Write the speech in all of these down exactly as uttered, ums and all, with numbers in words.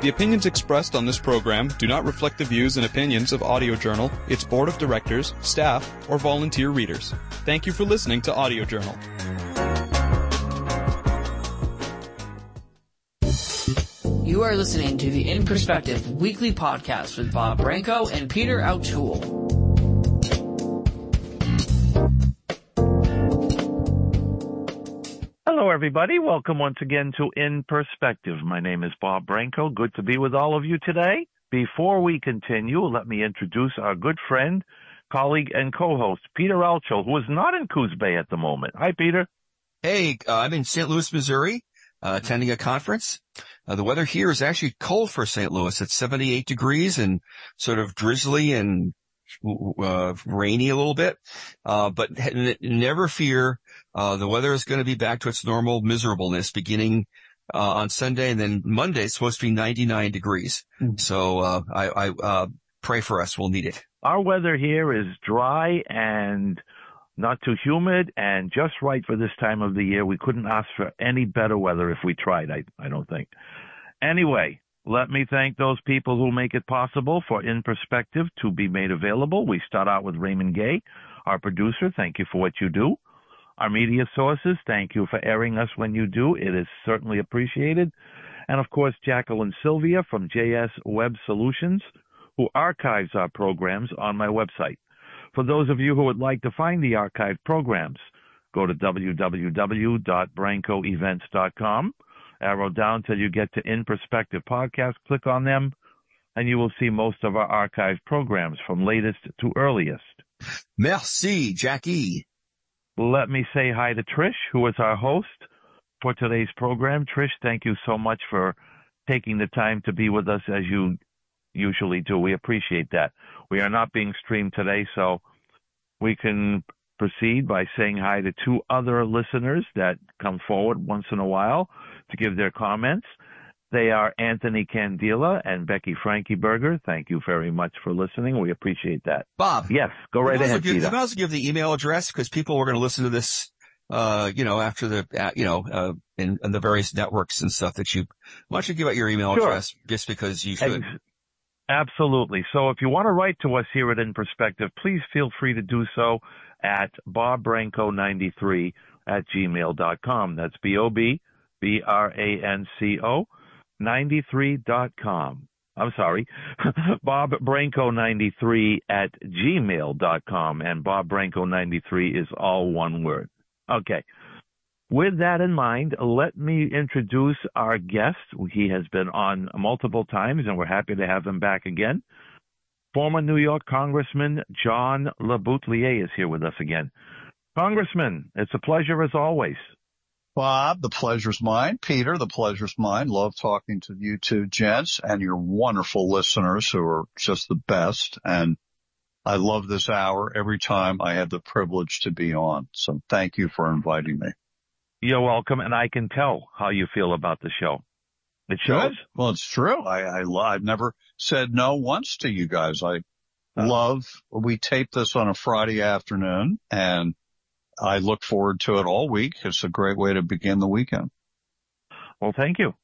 The opinions expressed on this program do not reflect the views and opinions of Audio Journal, its board of directors, staff, or volunteer readers. Thank you for listening to Audio Journal. You are listening to the In Perspective weekly podcast with Bob Branco and Peter O'Toole. Hello, everybody. Welcome once again to In Perspective. My name is Bob Branco. Good to be with all of you today. Before we continue, let me introduce our good friend, colleague, and co-host, Peter Alcho, who is not in Coos Bay at the moment. Hi, Peter. Hey, uh, I'm in Saint Louis, Missouri, uh, attending a conference. Uh, the weather here is actually cold for Saint Louis. It's seventy-eight degrees and sort of drizzly and uh, rainy a little bit. Uh, but n- never fear. Uh, the weather is going to be back to its normal miserableness beginning uh, on Sunday, and then Monday it's supposed to be ninety-nine degrees. Mm-hmm. So uh, I, I uh, pray for us. We'll need it. Our weather here is dry and not too humid and just right for this time of the year. We couldn't ask for any better weather if we tried, I, I don't think. Anyway, let me thank those people who make it possible for In Perspective to be made available. We start out with Raymond Gay, our producer. Thank you for what you do. Our media sources, thank you for airing us when you do. It is certainly appreciated. And, of course, Jacqueline Sylvia from J S Web Solutions, who archives our programs on my website. For those of you who would like to find the archived programs, go to w w w dot branco events dot com, arrow down till you get to In Perspective Podcast, click on them, and you will see most of our archived programs from latest to earliest. Merci, Jackie. Let me say hi to Trish, who is our host for today's program. Trish, thank you so much for taking the time to be with us as you usually do. We appreciate that. We are not being streamed today, so we can proceed by saying hi to two other listeners that come forward once in a while to give their comments. They are Anthony Candela and Becky Frankieberger. Thank you very much for listening. We appreciate that. Bob. Yes, go right ahead, give, Peter. You can also give the email address because people are going to listen to this, uh, you know, after the, uh, you know, uh, in, in the various networks and stuff that you, why don't you give out your email sure. address just because you should. Ex- Absolutely. So if you want to write to us here at In Perspective, please feel free to do so at bob branco ninety-three at gmail dot com. That's B O B B R A N C O ninety-three dot com. I'm sorry, bob branco ninety-three at gmail dot com. And Bob Branco ninety-three is all one word. Okay. With that in mind, let me introduce our guest. He has been on multiple times, and we're happy to have him back again. Former New York Congressman John LeBoutelier is here with us again. Congressman, it's a pleasure as always. Bob, the pleasure's mine. Peter, the pleasure's mine. Love talking to you two gents and your wonderful listeners who are just the best. And I love this hour every time I have the privilege to be on. So thank you for inviting me. You're welcome, and I can tell how you feel about the show. It shows. Good. Well, it's true. I, I, I've never said no once to you guys. I uh, love, we tape this on a Friday afternoon, and I look forward to it all week. It's a great way to begin the weekend. Well, thank you.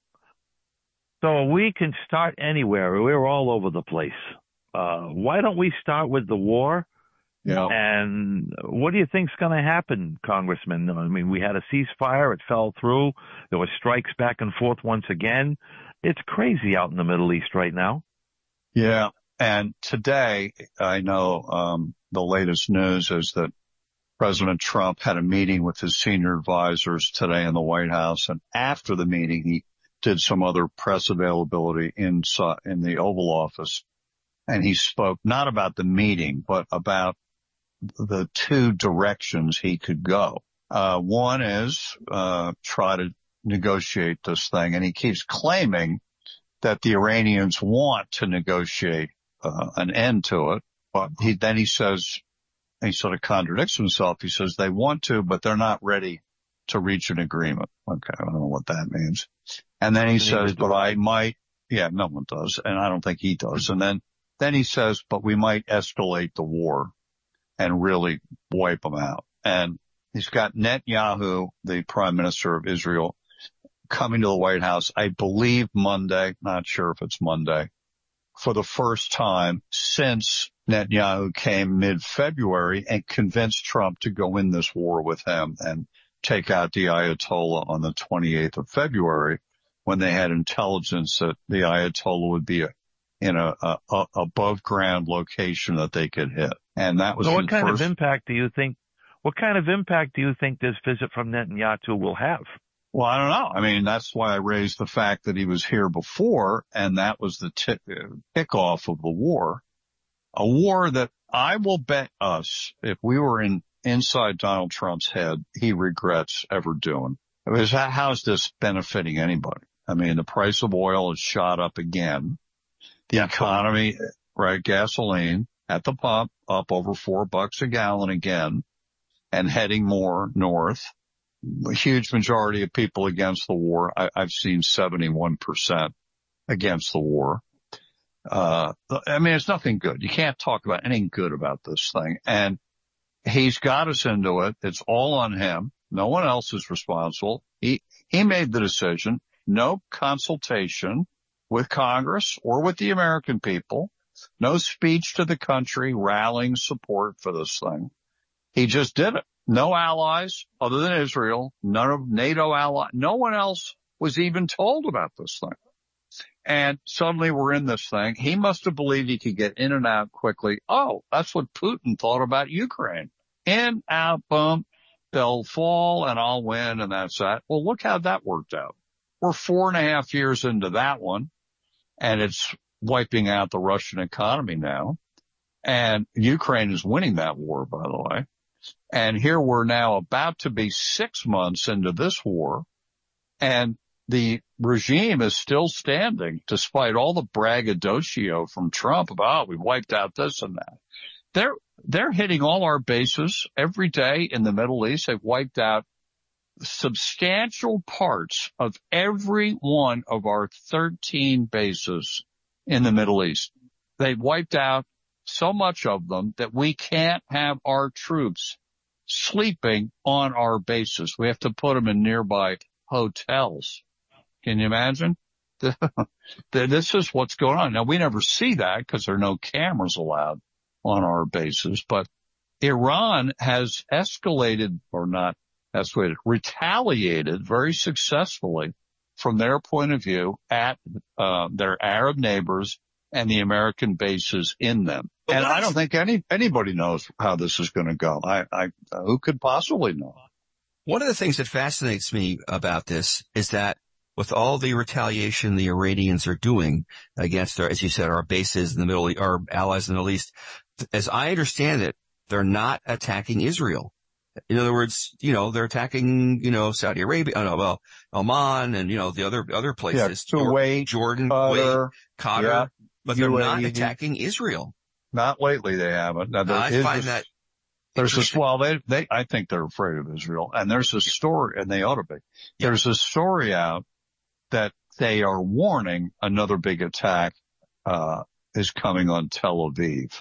So we can start anywhere. We're all over the place. Uh, why don't we start with the war? Yeah. And what do you think's going to happen, Congressman? I mean, we had a ceasefire. It fell through. There were strikes back and forth once again. It's crazy out in the Middle East right now. Yeah. And today, I know um, the latest news is that President Trump had a meeting with his senior advisors today in the White House. And after the meeting, he did some other press availability in, in the Oval Office. And he spoke not about the meeting, but about the two directions he could go. Uh, one is, uh, try to negotiate this thing. And he keeps claiming that the Iranians want to negotiate, uh, an end to it. But he, then he says, he sort of contradicts himself. He says they want to, but they're not ready to reach an agreement. Okay. I don't know what that means. And then he says, but I might, yeah, no one does. And I don't think he does. And then, then he says, but we might escalate the war and really wipe them out. And he's got Netanyahu, the prime minister of Israel, coming to the White House, I believe Monday, not sure if it's Monday, for the first time since Netanyahu came mid-February and convinced Trump to go in this war with him and take out the Ayatollah on the twenty-eighth of February, when they had intelligence that the Ayatollah would be a, in a, a, a above ground location that they could hit. And that was so what kind first... of impact do you think, what kind of impact do you think this visit from Netanyahu will have? Well, I don't know. I mean, that's why I raised the fact that he was here before, and that was the t- kickoff of the war. A war that I will bet us, if we were in inside Donald Trump's head, he regrets ever doing. Because how's this benefiting anybody? I mean, the price of oil has shot up again. The economy, right, gasoline at the pump up over four bucks a gallon again and heading more north. A huge majority of people against the war. I, I've seen seventy-one percent against the war. Uh, I mean, it's nothing good. You can't talk about anything good about this thing. And he's got us into it. It's all on him. No one else is responsible. He, he made the decision. No consultation with Congress or with the American people. No speech to the country rallying support for this thing. He just did it. No allies other than Israel, none of NATO allies, no one else was even told about this thing. And suddenly we're in this thing. He must have believed he could get in and out quickly. Oh, that's what Putin thought about Ukraine. In, out, boom, they'll fall and I'll win and that's that. Well, look how that worked out. We're four and a half years into that one and it's wiping out the Russian economy now. And Ukraine is winning that war, by the way. And here we're now about to be six months into this war, and the regime is still standing despite all the braggadocio from Trump about, oh, we've wiped out this and that. They're, they're hitting all our bases every day in the Middle East. They've wiped out substantial parts of every one of our thirteen bases in the Middle East. They've wiped out so much of them that we can't have our troops sleeping on our bases. We have to put them in nearby hotels. Can you imagine? This is what's going on. Now, we never see that because there are no cameras allowed on our bases, but Iran has escalated or not escalated, retaliated very successfully from their point of view at uh, their Arab neighbors and the American bases in them. But and I don't think any anybody knows how this is going to go. I, I, who could possibly know? One of the things that fascinates me about this is that with all the retaliation the Iranians are doing against our, as you said, our bases in the Middle East, our allies in the Middle East, as I understand it, they're not attacking Israel. In other words, you know, they're attacking, you know, Saudi Arabia, oh no, well, Oman and, you know, the other, other places. Yeah, Kuwait, Jordan, Qatar, Kuwait, Qatar. Yeah. But they're not attacking Israel. Not lately, they haven't. Now, I is find this, that there's this, well, they, they, I think they're afraid of Israel. And there's a story, and they ought to be. Yeah. There's a story out that they are warning another big attack, uh, is coming on Tel Aviv.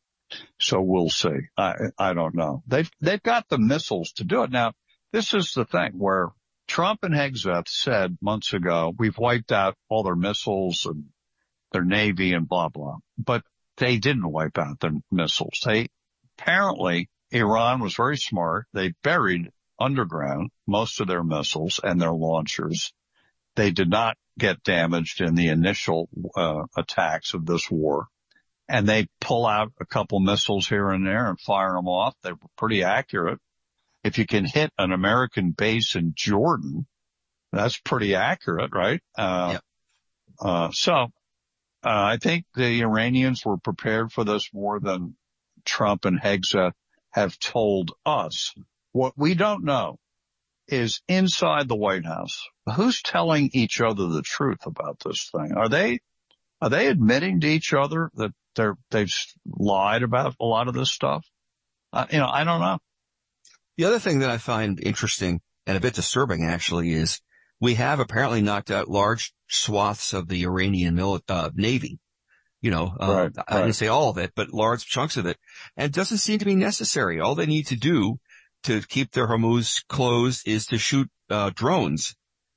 So we'll see. I, I don't know. They've, they've got the missiles to do it. Now, this is the thing where Trump and Hegseth said months ago, we've wiped out all their missiles and their Navy and blah, blah. But they didn't wipe out their missiles. They apparently, Iran was very smart. They buried underground most of their missiles and their launchers. They did not get damaged in the initial uh, attacks of this war. And they pull out a couple missiles here and there and fire them off. They were pretty accurate. If you can hit an American base in Jordan, that's pretty accurate, right? Uh, yep. uh, so, Uh, I think the Iranians were prepared for this more than Trump and Hegseth have told us. What we don't know is inside the White House, who's telling each other the truth about this thing? Are they, are they admitting to each other that they're, they've lied about a lot of this stuff? Uh, you know, I don't know. The other thing that I find interesting and a bit disturbing actually is we have apparently knocked out large swaths of the Iranian mili- uh, Navy. You know, uh, right, I right. didn't say all of it, but large chunks of it. And it doesn't seem to be necessary. All they need to do to keep their Hormuz closed is to shoot uh, drones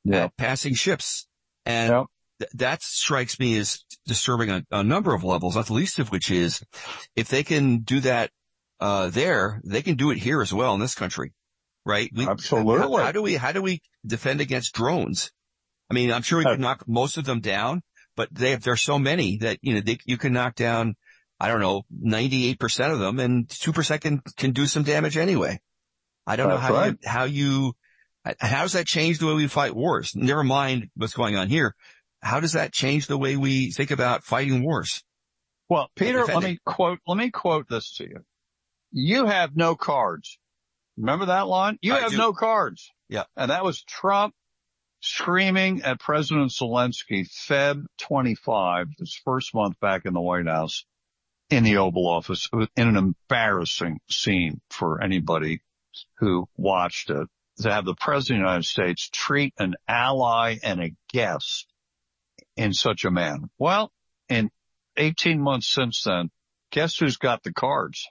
Yeah. at passing ships. And Yep. th- that strikes me as disturbing on a number of levels, not the least of which is if they can do that uh there, they can do it here as well in this country, right? We, Absolutely. How, how do we how do we defend against drones? I mean, I'm sure we Uh, can knock most of them down, but they have, there's so many that, you know, they, you can knock down, I don't know, ninety-eight percent of them, and two percent can, can do some damage anyway. I don't That's know how right. you, how you, how does that change the way we fight wars? Never mind what's going on here. How does that change the way we think about fighting wars? Well, Peter, let defending. me quote, let me quote this to you. You have no cards. Remember that line? You I have do. no cards. Yeah. And that was Trump screaming at President Zelensky, February twenty-fifth, his first month back in the White House, in the Oval Office, in an embarrassing scene for anybody who watched it, to have the President of the United States treat an ally and a guest in such a manner. Well, in eighteen months since then, guess who's got the cards?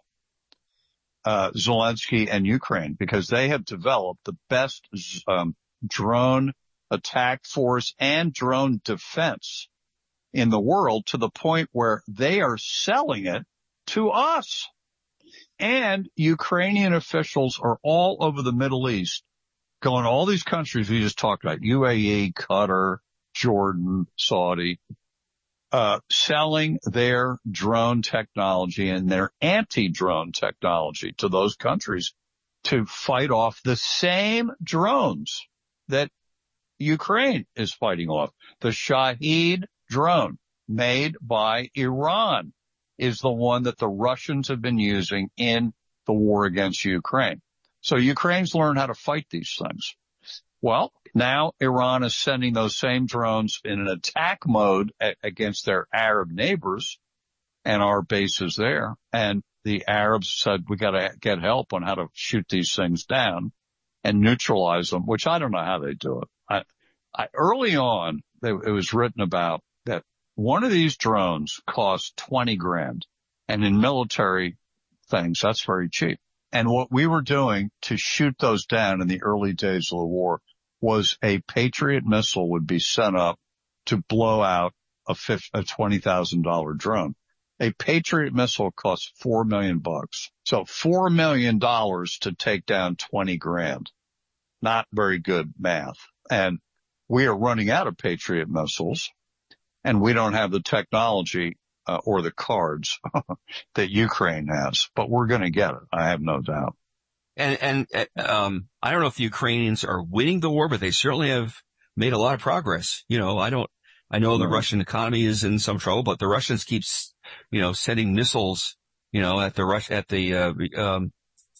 Uh, Zelensky and Ukraine, because they have developed the best um, drone attack force and drone defense in the world, to the point where they are selling it to us. And Ukrainian officials are all over the Middle East, going to all these countries we just talked about, U A E, Qatar, Jordan, Saudi, uh, selling their drone technology and their anti-drone technology to those countries to fight off the same drones that Ukraine is fighting off. The Shahed drone made by Iran is the one that the Russians have been using in the war against Ukraine. So Ukraine's learned how to fight these things. Well, now Iran is sending those same drones in an attack mode a- against their Arab neighbors and our bases there. And the Arabs said, we got to get help on how to shoot these things down and neutralize them, which I don't know how they do it. I, I, early on, it was written about that one of these drones costs twenty grand. And in military things, that's very cheap. And what we were doing to shoot those down in the early days of the war was a Patriot missile would be sent up to blow out a, a twenty thousand dollars drone. A Patriot missile costs four million bucks. So four million dollars to take down twenty grand. Not very good math. And we are running out of Patriot missiles, and we don't have the technology uh, or the cards that Ukraine has, but we're going to get it. I have no doubt. And, and, um, I don't know if the Ukrainians are winning the war, but they certainly have made a lot of progress. You know, I don't, I know the Right. Russian economy is in some trouble, but the Russians keep, you know, sending missiles, you know, at the Rush, at the, uh, um,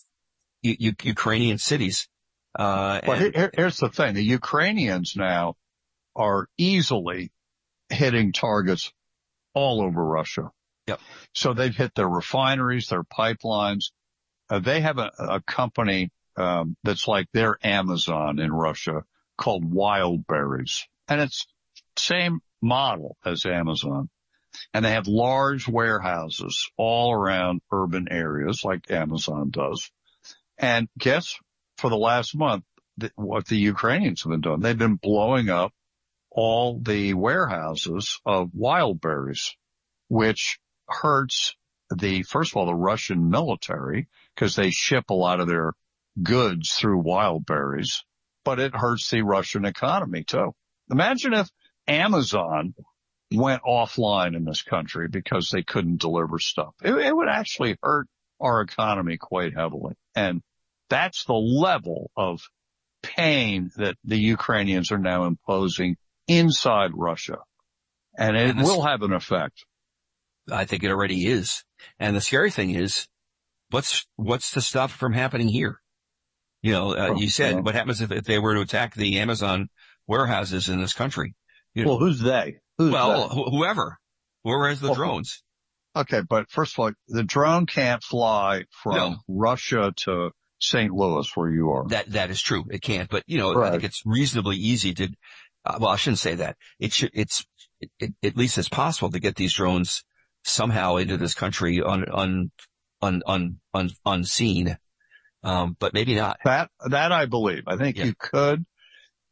U- U- Ukrainian cities. Uh, But and, here, here's the thing. The Ukrainians now are easily hitting targets all over Russia. Yep. So they've hit their refineries, their pipelines. Uh, they have a, a company um, that's like their Amazon in Russia called Wildberries. And it's same model as Amazon. And they have large warehouses all around urban areas like Amazon does. And guess for the last month, th- what the Ukrainians have been doing, they've been blowing up all the warehouses of Wildberries, which hurts the, first of all, the Russian military, because they ship a lot of their goods through Wildberries, but it hurts the Russian economy too. Imagine if Amazon went offline in this country because they couldn't deliver stuff. It, it would actually hurt our economy quite heavily. And that's the level of pain that the Ukrainians are now imposing inside Russia. And it And this- will have an effect. I think it already is. And the scary thing is, what's, what's to stop it from happening here? You know, uh, you said, Yeah. what happens if, if they were to attack the Amazon warehouses in this country? You know, Well, who's they? Who's well, they? wh- whoever, whoever has the Well, drones. Okay, but first of all, the drone can't fly from No. Russia to Saint Louis where you are. That, that is true. It can't, but you know, I Right. think it's reasonably easy to, uh, well, I shouldn't say that. It should, it's, it, it, at least it's possible to get these drones somehow into this country un, un, un, un, un, unseen. Um, but maybe not. That, that I believe. I think Yeah. you could.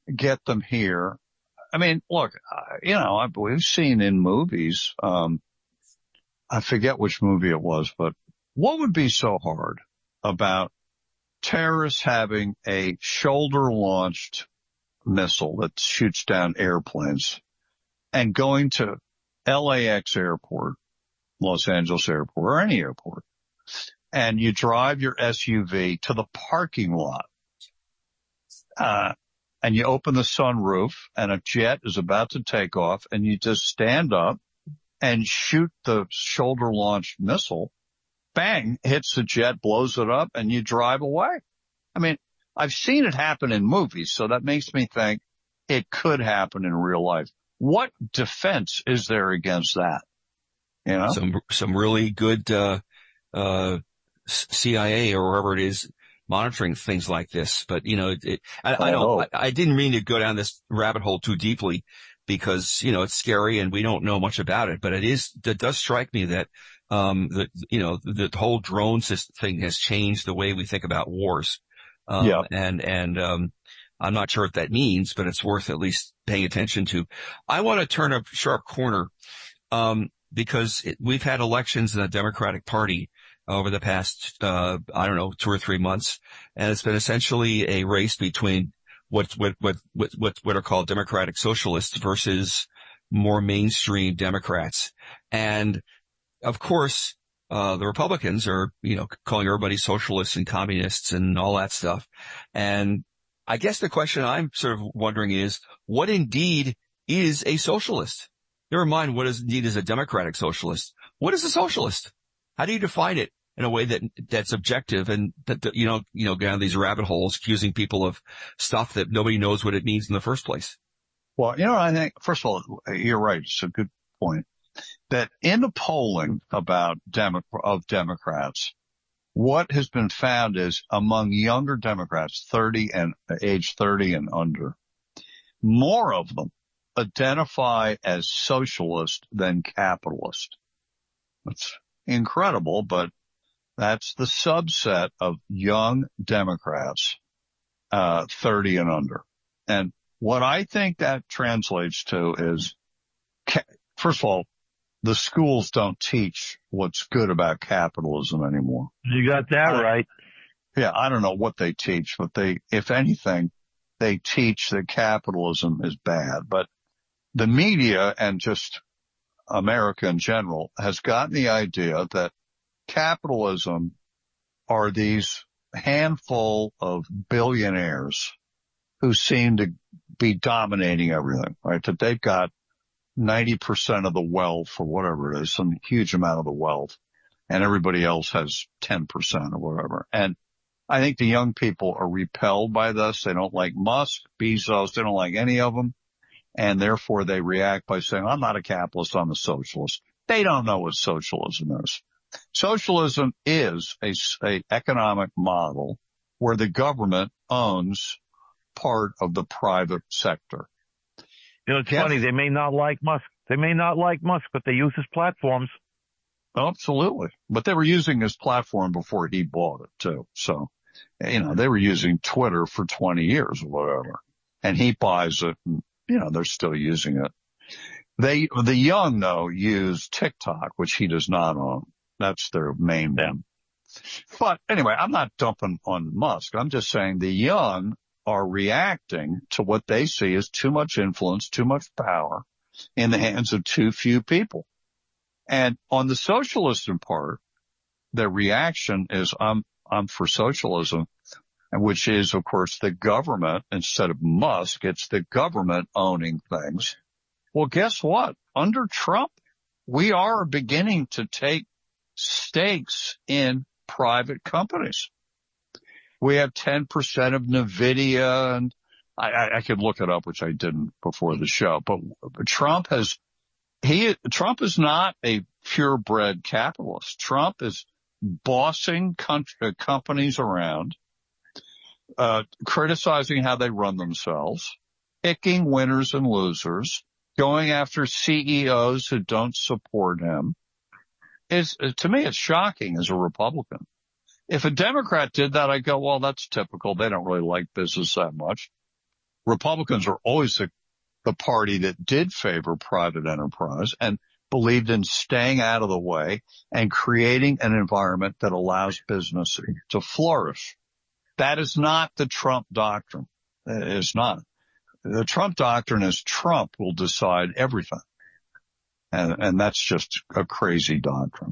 get them here. I mean, look, uh, you know, we've seen in movies, um, I forget which movie it was, but what would be so hard about terrorists having a shoulder-launched missile that shoots down airplanes and going to L A X airport, Los Angeles airport, or any airport, and you drive your S U V to the parking lot, uh, and you open the sunroof and a jet is about to take off and you just stand up and shoot the shoulder-launched missile, bang, hits the jet, blows it up, and you drive away. I mean, I've seen it happen in movies, so that makes me think it could happen in real life. What defense is there against that? You know? Some, some really good, uh, uh, C I A or wherever it is monitoring things like this. But, you know, it, I, I don't, I, I didn't mean to go down this rabbit hole too deeply because, you know, it's scary and we don't know much about it, but it is, it does strike me that, um, the, you know, the, the whole drone system thing has changed the way we think about wars. Um, yeah. and, and, um, I'm not sure what that means, but it's worth at least paying attention to. I want to turn a sharp corner, um, because it, we've had elections in the Democratic Party over the past, uh, I don't know, two or three months. And it's been essentially a race between what, what, what, what, what, what are called Democratic Socialists versus more mainstream Democrats. And of course, uh, the Republicans are, you know, calling everybody socialists and communists and all that stuff. And I guess the question I'm sort of wondering is, what indeed is a socialist? Never mind what is indeed is a democratic socialist. What is a socialist? How do you define it in a way that that's objective and that, that you know, you know, down these rabbit holes accusing people of stuff that nobody knows what it means in the first place? Well, you know, I think, first of all, you're right. It's a good point that in the polling about Demo- of Democrats, what has been found is among younger Democrats, thirty and age thirty and under, more of them identify as socialist than capitalist. That's incredible, but that's the subset of young Democrats, uh, thirty and under. And what I think that translates to is, first of all, the schools don't teach what's good about capitalism anymore. You got that I, right. Yeah, I don't know what they teach, but they, if anything, they teach that capitalism is bad. But the media and just America in general has gotten the idea that capitalism are these handful of billionaires who seem to be dominating everything, right? That they've got ninety percent of the wealth or whatever it is, some huge amount of the wealth, and everybody else has ten percent or whatever. And I think the young people are repelled by this. They don't like Musk, Bezos, they don't like any of them. And therefore they react by saying, I'm not a capitalist, I'm a socialist. They don't know what socialism is. Socialism is a, a economic model where the government owns part of the private sector. You know, it's Yeah. funny. They may not like Musk. They may not like Musk, but they use his platforms. Absolutely. But they were using his platform before he bought it too. So, you know, they were using Twitter for twenty years or whatever. And he buys it and, you know, they're still using it. They, the young though, use TikTok, which he does not own. That's their main one. But anyway, I'm not dumping on Musk. I'm just saying the young are reacting to what they see as too much influence, too much power in the hands of too few people. And on the socialist part, their reaction is, I'm, I'm for socialism, which is, of course, the government instead of Musk. It's the government owning things. Well, guess what? Under Trump, we are beginning to take stakes in private companies. We have ten percent of NVIDIA, and I, I, I could look it up, which I didn't before the show, but Trump has, he, Trump is not a purebred capitalist. Trump is bossing country, companies around, uh, criticizing how they run themselves, picking winners and losers, going after C E Os who don't support him. It's, to me, it's shocking as a Republican. If a Democrat did that, I'd go, well, that's typical. They don't really like business that much. Republicans are always the, the party that did favor private enterprise and believed in staying out of the way and creating an environment that allows business to flourish. That is not the Trump doctrine. It is not. The Trump doctrine is Trump will decide everything. And, and that's just a crazy doctrine.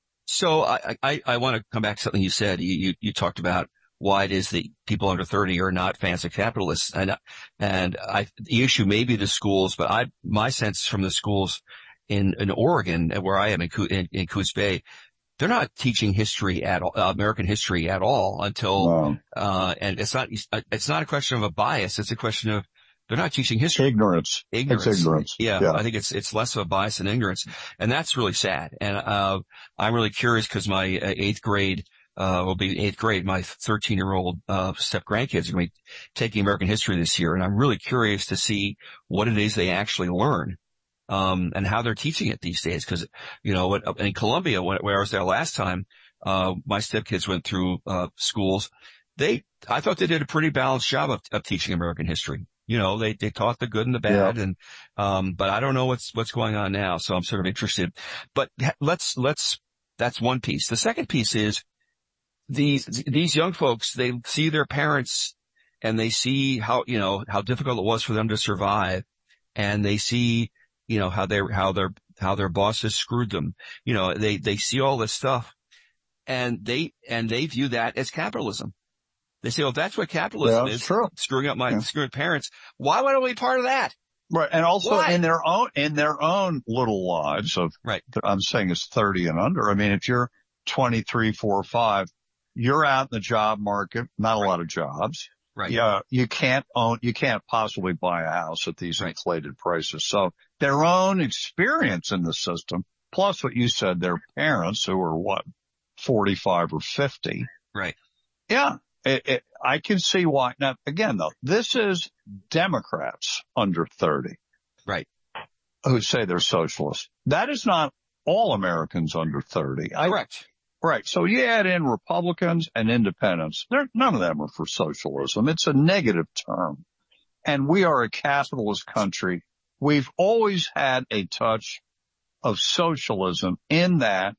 So I, I, I want to come back to something you said. You, you, you talked about why it is that people under thirty are not fans of capitalists. And, and I, the issue may be the schools, but I, my sense from the schools in, in Oregon, where I am in, in, in Coos Bay, they're not teaching history at all, uh, American history at all until, Wow. uh, and it's not, it's not a question of a bias. It's a question of they're not teaching history. Ignorance. Ignorance. It's ignorance. Yeah, yeah. I think it's, it's less of a bias than ignorance. And that's really sad. And, uh, I'm really curious because my uh, eighth grade, uh, will be eighth grade. My thirteen year old, uh, step grandkids are going to be taking American history this year. And I'm really curious to see what it is they actually learn. Um, and how they're teaching it these days. Cause, you know, in Columbia, where I was there last time, uh, my stepkids went through, uh, schools. They, I thought they did a pretty balanced job of, of teaching American history. You know, they, they taught the good and the bad Yeah. and, um, but I don't know what's, what's going on now. So I'm sort of interested, but let's, let's, that's one piece. The second piece is these, these young folks, they see their parents and they see how, you know, how difficult it was for them to survive, and they see, you know, how they, how their, how their bosses screwed them. You know, they, they see all this stuff and they, and they view that as capitalism. They say, well, if that's what capitalism Yeah, is, true. screwing up my, Yeah. screwing parents, why would I be part of that? Right. And also Why? in their own, in their own little lives of, Right. I'm saying it's thirty and under. I mean, if you're twenty-three, four, five, you're out in the job market, not a Right. lot of jobs. Right. Yeah. You can't own, you can't possibly buy a house at these Right. inflated prices. So their own experience in the system, plus what you said, their parents who are what, forty-five or fifty. Right. Yeah. It, it, I can see why. Now, again, though, this is Democrats under thirty. Right. Who say they're socialists. That is not all Americans under thirty. I, Correct. right. So you add in Republicans and independents. They're, none of them are for socialism. It's a negative term. And we are a capitalist country. We've always had a touch of socialism in that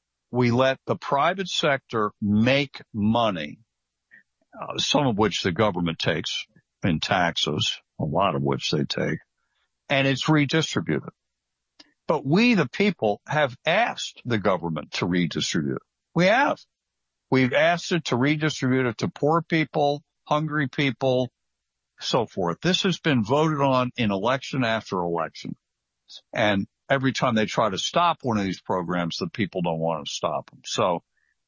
we let the private sector make money. Uh, some of which the government takes in taxes, a lot of which they take, and it's redistributed. But we, the people, have asked the government to redistribute it. We have. We've asked it to redistribute it to poor people, hungry people, so forth. This has been voted on in election after election. And every time they try to stop one of these programs, the people don't want to stop them. So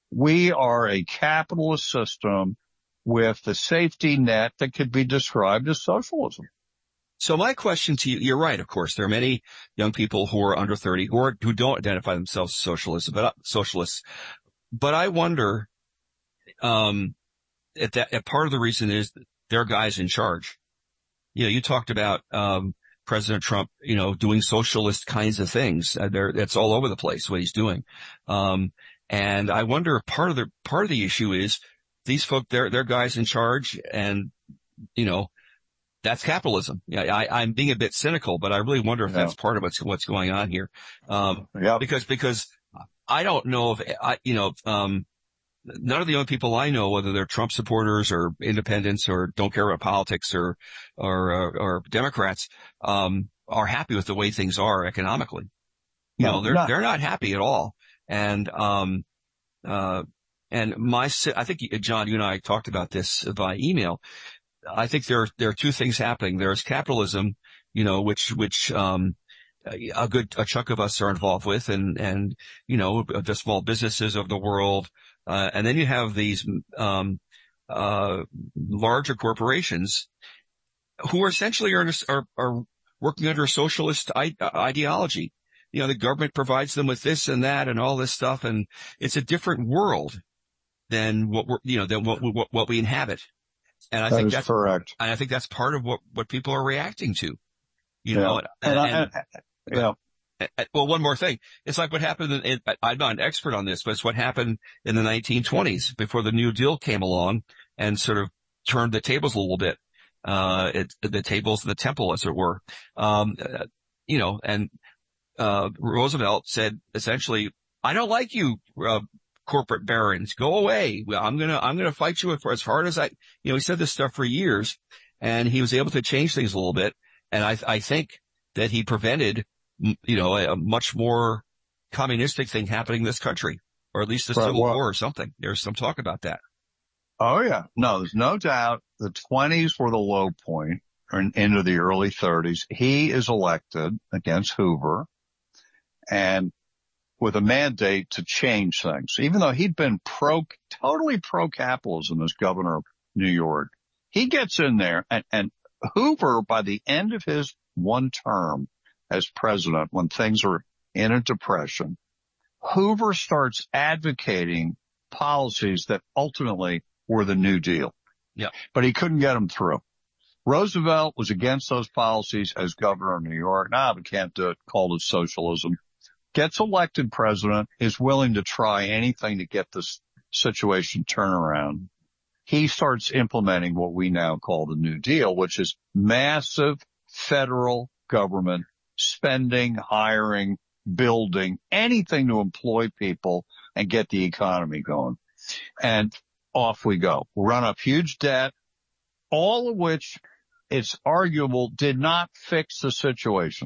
we are a capitalist system with the safety net that could be described as socialism. So my question to you, you're right, of course. There are many young people who are under thirty who are, who don't identify themselves as socialists, but uh, socialists. But I wonder, um, if that, if part of the reason is they're guys in charge. You know, you talked about, um, President Trump, you know, doing socialist kinds of things. Uh, there, that's all over the place what he's doing. Um, and I wonder if part of the, part of the issue is these folk, they're, they're guys in charge, and, you know, that's capitalism. Yeah, I, I'm being a bit cynical, but I really wonder if Yeah. that's part of what's, what's going on here. Um, Yeah. because, because I don't know if I, you know, um, none of the young people I know, whether they're Trump supporters or independents or don't care about politics or, or, or, or Democrats, um, are happy with the way things are economically. You No, know, they're, not. they're not happy at all. And, um, uh, and my, I think, John, you and I talked about this via email. I think there, there are two things happening. There's capitalism, you know, which, which, um, a good, a chunk of us are involved with, and, and, you know, the small businesses of the world. Uh, and then you have these, um, uh, larger corporations who are essentially are, are, are working under a socialist I- ideology. You know, the government provides them with this and that and all this stuff, and it's a different world than what we're, you know, than what, what, what we inhabit. And I That think is that's correct. And I think that's part of what, what people are reacting to, you Yeah. know. And, And, I, and, and, yeah. and- well, one more thing. It's like what happened in, in, I'm not an expert on this, but it's what happened in the nineteen twenties before the New Deal came along and sort of turned the tables a little bit. uh, it, the tables of the temple, as it were. Um, uh, you know, and, uh, Roosevelt said essentially, I don't like you, uh, corporate barons. Go away. I'm going to, I'm going to fight you for as hard as I, you know, he said this stuff for years, and he was able to change things a little bit. And I, I think that he prevented, you know, a, a much more communistic thing happening in this country, or at least a Right, civil well, war or something. There's some talk about that. Oh yeah. No, there's no doubt the twenties were the low point and into the early thirties. He is elected against Hoover and with a mandate to change things. Even though he'd been pro, totally pro-capitalism as governor of New York, he gets in there and, and Hoover, by the end of his one term as president, when things are in a depression, Hoover starts advocating policies that ultimately were the New Deal. Yeah. But he couldn't get them through. Roosevelt was against those policies as governor of New York. Nah, we can't do it. Called it socialism. Gets elected president, is willing to try anything to get this situation turned around. He starts implementing what we now call the New Deal, which is massive federal government spending, hiring, building, anything to employ people and get the economy going. And off we go. Run up huge debt, all of which it's arguable did not fix the situation.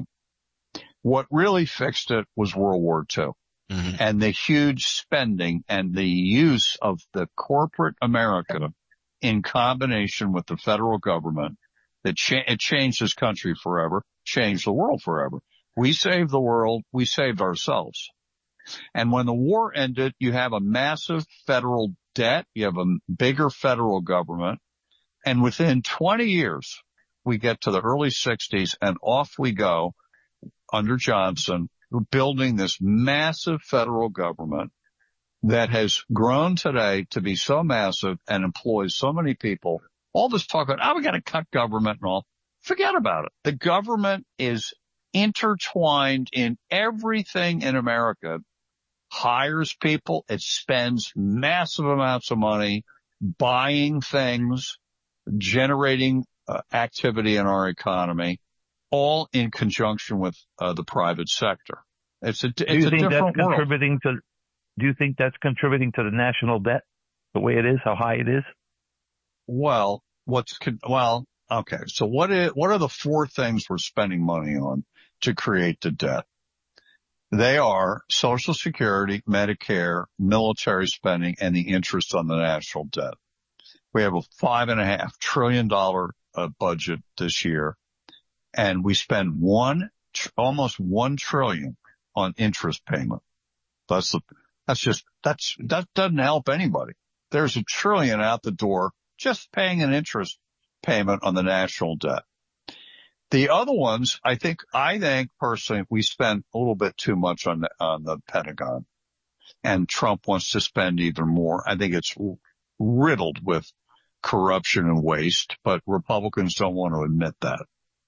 What really fixed it was World War Two. Mm-hmm. And the huge spending and the use of the corporate America in combination with the federal government that cha- it changed this country forever, changed the world forever. We saved the world. We saved ourselves. And when the war ended, you have a massive federal debt. You have a bigger federal government. And within twenty years, we get to the early sixties and off we go under Johnson, building this massive federal government that has grown today to be so massive and employs so many people. All this talk about, oh, we got to cut government and all. Forget about it. The government is intertwined in everything in America. Hires people. It spends massive amounts of money buying things, generating uh, activity in our economy, all in conjunction with uh, the private sector. It's a, it's do you a think different that's world. contributing to? Do you think that's contributing to the national debt, the way it is, how high it is? Well, what's well, okay. So what is what are the four things we're spending money on to create the debt? They are Social Security, Medicare, military spending, and the interest on the national debt. We have a five and a half trillion dollar uh, budget this year, and we spend one, tr- almost one trillion on interest payment. That's the, that's just, that's, that doesn't help anybody. There's a trillion out the door just paying an interest payment on the national debt. The other ones, I think, I think personally, we spend a little bit too much on the, on the Pentagon, and Trump wants to spend even more. I think it's riddled with corruption and waste, but Republicans don't want to admit that.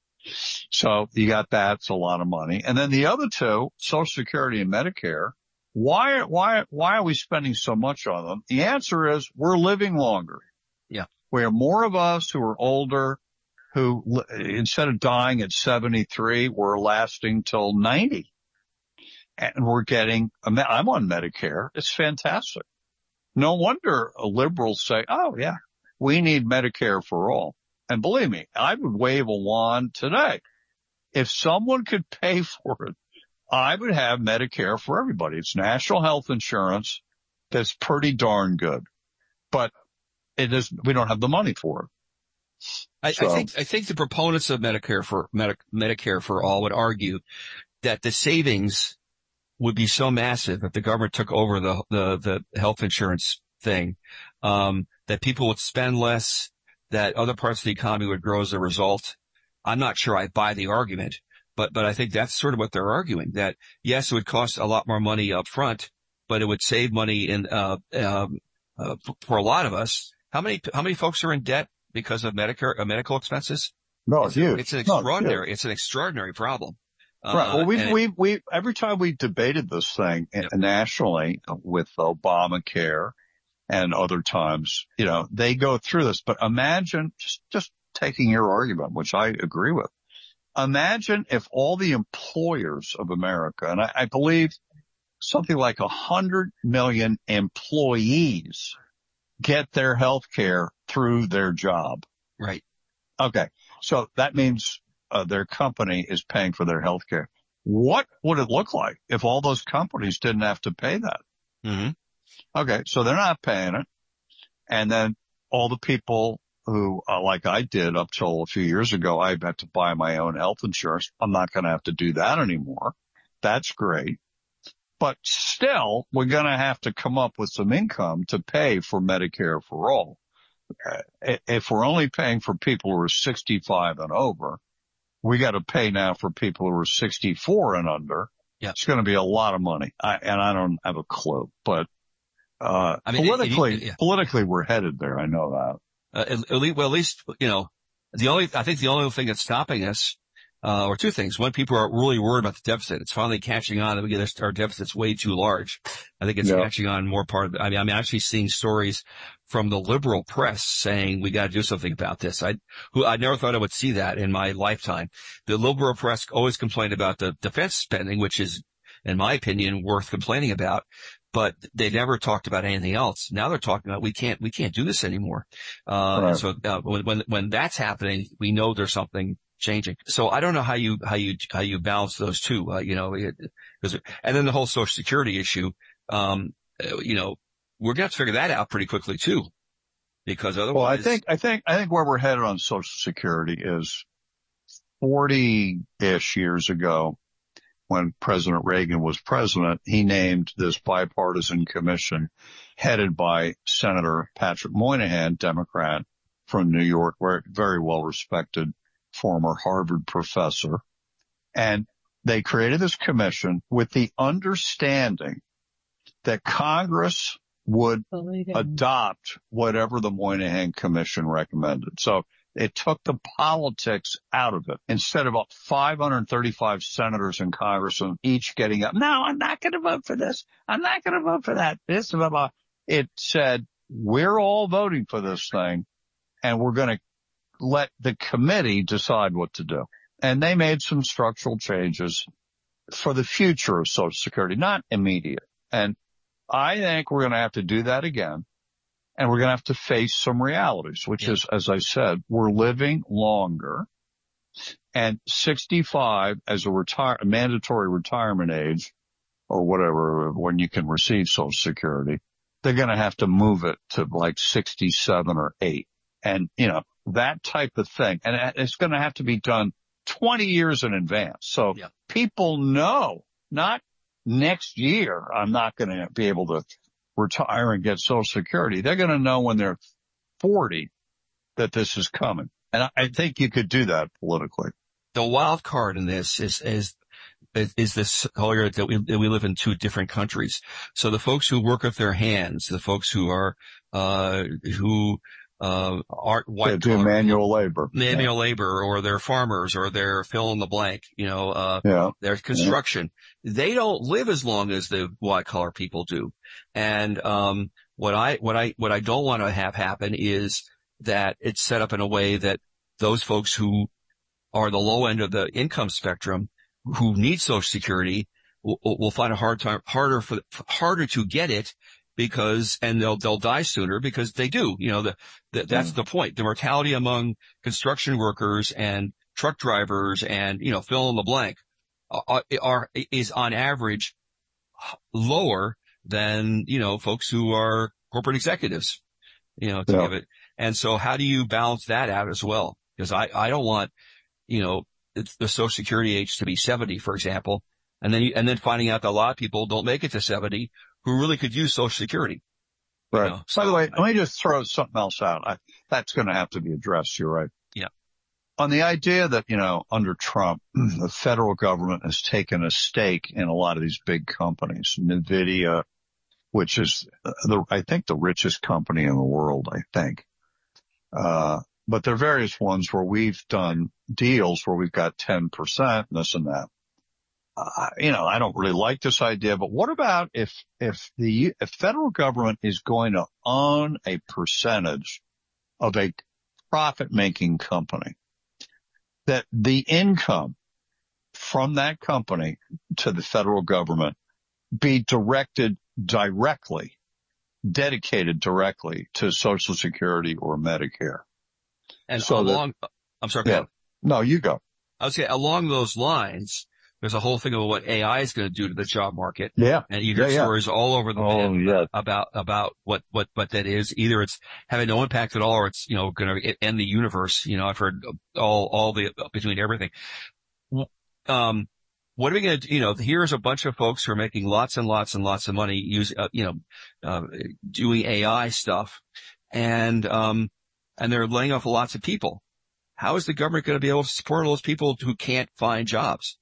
So you got that. It's a lot of money. And then the other two, Social Security and Medicare, why, why, why are we spending so much on them? The answer is we're living longer. Yeah. We have more of us who are older, who instead of dying at seventy-three, we're lasting till ninety. And we're getting, I'm on Medicare. It's fantastic. No wonder liberals say, oh yeah, we need Medicare for all. And believe me, I would wave a wand today. If someone could pay for it, I would have Medicare for everybody. It's national health insurance that's pretty darn good, but it is, we don't have the money for it. I, So- I think I think the proponents of Medicare for Medi- Medicare for all would argue that the savings would be so massive if the government took over the the, the health insurance thing, um, that people would spend less, that other parts of the economy would grow as a result. I'm not sure I buy the argument, but but I think that's sort of what they're arguing. That yes, it would cost a lot more money up front, but it would save money in uh, um, uh, for a lot of us. How many how many folks are in debt because of Medicare, uh, medical expenses? No, It's, huge. it's an No, extraordinary, huge. it's an extraordinary problem. Uh, Right. Well, we, and- we, we, every time we debated this thing Yep. nationally with Obamacare and other times, you know, they go through this, but imagine, just, just taking your argument, which I agree with. Imagine if all the employers of America, and I, I believe something like a hundred million employees get their health care through their job. Right. Okay. So that means uh, their company is paying for their health care. What would it look like if all those companies didn't have to pay that? Mm-hmm. Okay. So they're not paying it. And then all the people who, uh, like I did up till a few years ago, I had to buy my own health insurance. I'm not going to have to do that anymore. That's great. But still, we're going to have to come up with some income to pay for Medicare for all. Uh, if we're only paying for people who are sixty-five and over, we got to pay now for people who are sixty-four and under. Yep. It's going to be a lot of money. I, and I don't have a clue, but, uh, I mean, politically, it, it, yeah. politically we're headed there. I know that. Uh, at, at least, well, at least, you know, the only, I think the only thing that's stopping us, uh, or two things. One, people are really worried about the deficit. It's finally catching on that we get our deficit's way too large. I think it's yeah. catching on more part of it. I mean, I'm actually seeing stories from the liberal press saying we got to do something about this. I, who, I never thought I would see that in my lifetime. The liberal press always complained about the defense spending, which is, in my opinion, worth complaining about. But they never talked about anything else. Now they're talking about we can't, we can't do this anymore. Uh, right. So, uh, when, when, when that's happening, we know there's something changing. So I don't know how you, how you, how you balance those two, uh, you know, it, and then the whole Social Security issue, um, you know, we're going to have to figure that out pretty quickly too, because otherwise. Well, I think, I think, I think where we're headed on Social Security is forty-ish years ago, when President Reagan was president, he named this bipartisan commission headed by Senator Patrick Moynihan, Democrat from New York, very well respected former Harvard professor. And they created this commission with the understanding that Congress would adopt whatever the Moynihan Commission recommended. So it took the politics out of it. Instead of five hundred thirty-five senators in Congress and each getting up, no, I'm not going to vote for this. I'm not going to vote for that. This, blah, blah. It said, we're all voting for this thing and we're going to let the committee decide what to do. And they made some structural changes for the future of Social Security, not immediate. And I think we're going to have to do that again. And we're going to have to face some realities, which yeah. is, as I said, we're living longer, and sixty-five as a retire, a mandatory retirement age or whatever, when you can receive Social Security, they're going to have to move it to like sixty-seven or eight. And, you know, that type of thing. And it's going to have to be done twenty years in advance. So yeah. people know, not next year, I'm not going to be able to retire and get Social Security. They're going to know when they're forty that this is coming. And I, I think you could do that politically. The wild card in this is, is, is this whole area that we, that we live in two different countries. So the folks who work with their hands, the folks who are, uh, who, uh, aren't white. They do manual labor. Manual yeah. labor, or they're farmers, or they're fill in the blank, you know, uh, yeah. their construction. Yeah. They don't live as long as the white collar people do. And, um, what I, what I, what I don't want to have happen is that it's set up in a way that those folks who are the low end of the income spectrum, who need Social Security, will, will find a hard time, harder for, harder to get it. Because, and they'll, they'll die sooner because they do, you know, the, the that's yeah. the point. The mortality among construction workers and truck drivers and, you know, fill in the blank are, are, is on average lower than, you know, folks who are corporate executives, you know, to yeah. give it. And so how do you balance that out as well? Because I, I don't want, you know, the Social Security age to be seventy, for example, and then, you, and then finding out that a lot of people don't make it to seventy who really could use Social Security. Right. You know, so, By the way, let me just throw something else out. I, that's going to have to be addressed. You're right. Yeah. On the idea that, you know, under Trump, the federal government has taken a stake in a lot of these big companies, NVIDIA, which is the, I think the richest company in the world, I think. Uh, but there are various ones where we've done deals where we've got ten percent, this and that. Uh, you know, I don't really like this idea, but what about if, if the if federal government is going to own a percentage of a profit-making company, that the income from that company to the federal government be directed directly, dedicated directly to Social Security or Medicare. And so along, that, I'm sorry. Yeah. No, you go. I was saying along those lines, there's a whole thing about what A I is going to do to the job market. Yeah. And you hear yeah, yeah. stories all over the Oh, land yeah. about, about what, what, what that is. Either it's having no impact at all or it's, you know, going to end the universe. You know, I've heard all, all the, between everything. Um, what are we going to do? You know, here's a bunch of folks who are making lots and lots and lots of money using, uh, you know, uh, doing A I stuff. And, um, and they're laying off lots of people. How is the government going to be able to support all those people who can't find jobs?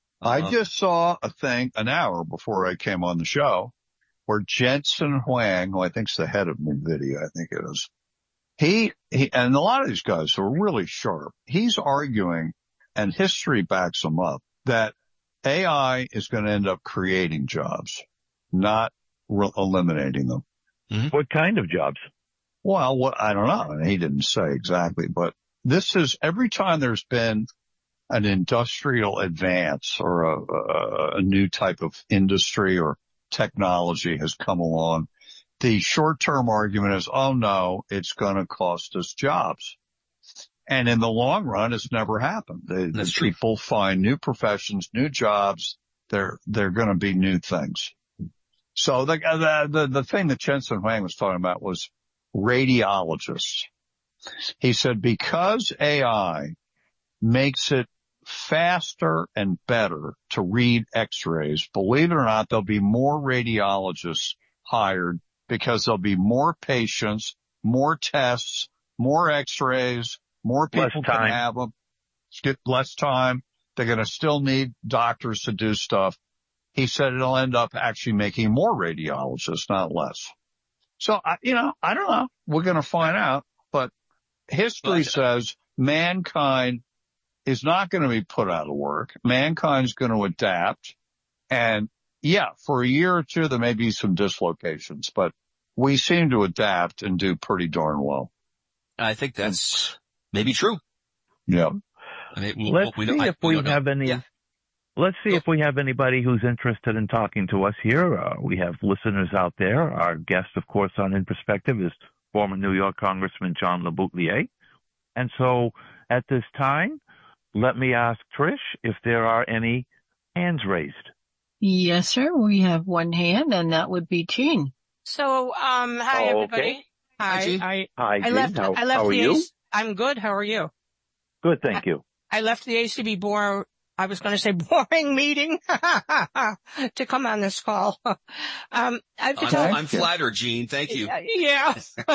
I Uh, just saw a thing an hour before I came on the show where Jensen Huang, who I think is the head of NVIDIA, I think it is, he, he, and a lot of these guys who are really sharp, he's arguing, and history backs him up, that A I is going to end up creating jobs, not re- eliminating them. Mm-hmm. What kind of jobs? Well, what, I don't know. And he didn't say exactly, but this is every time there's been an industrial advance or a, a, a new type of industry or technology has come along, the short-term argument is, oh no, it's going to cost us jobs. And in the long run, it's never happened. The, the people find new professions, new jobs. They're, they're going to be new things. So the, the, the, the thing that Jensen Huang was talking about was radiologists. He said, because A I makes it faster and better to read x-rays, believe it or not, there'll be more radiologists hired because there'll be more patients, more tests, more x-rays, more people can have them, get less time. They're going to still need doctors to do stuff. He said it'll end up actually making more radiologists, not less. So, I, you know, I don't know. We're going to find out, but history says mankind is not going to be put out of work. Mankind's going to adapt. And yeah, for a year or two, there may be some dislocations, but we seem to adapt and do pretty darn well. I think that's maybe true. Yeah. I mean, we, Let's we see I, if we, we have any. Yeah. Let's see if we have anybody who's interested in talking to us here. Uh, we have listeners out there. Our guest, of course, on In Perspective is former New York Congressman John LeBoutelier. And so at this time, let me ask Trish if there are any hands raised. Yes, sir. We have one hand, and that would be Jean. So, um, hi, Oh, everybody. okay. Hi. Jean. I, Hi, I Jean. left, How, I left how are the you? A C, I'm good. How are you? Good, thank you. I left the A C B bore, I was going to say boring meeting to come on this call. um, I have to I'm, tell, I'm flattered, Gene. Thank you. yeah.